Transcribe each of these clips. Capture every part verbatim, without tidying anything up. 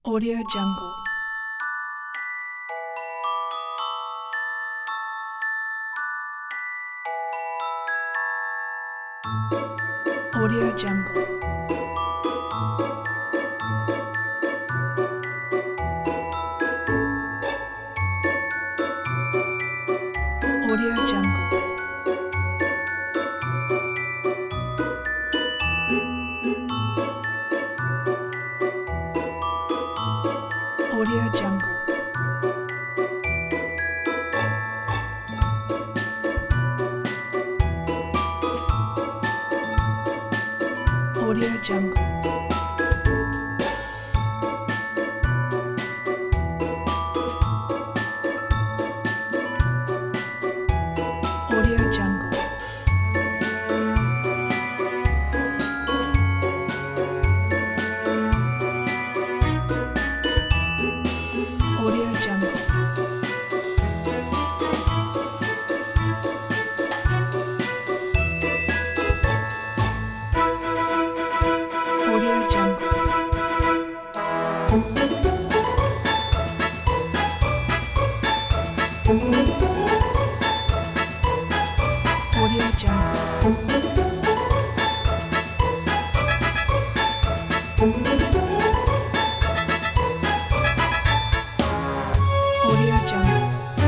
Audio Jungle. Audio Jungle. Audio Jungle. Audio Jungle. Audio Jungle. Audio Jungle. Audio Jungle. Audio Jungle. Audio Jungle. Audio Jungle.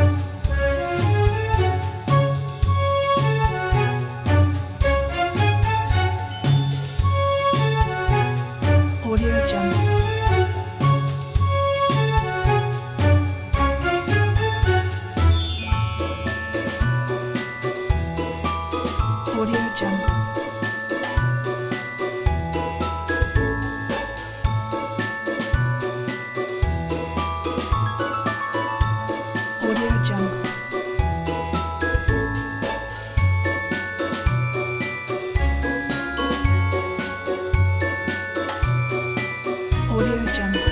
Audio Jungle. Audio Jungle. Audio Jungle. Audio Jungle.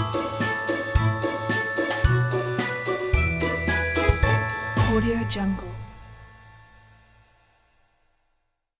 Audio Jungle.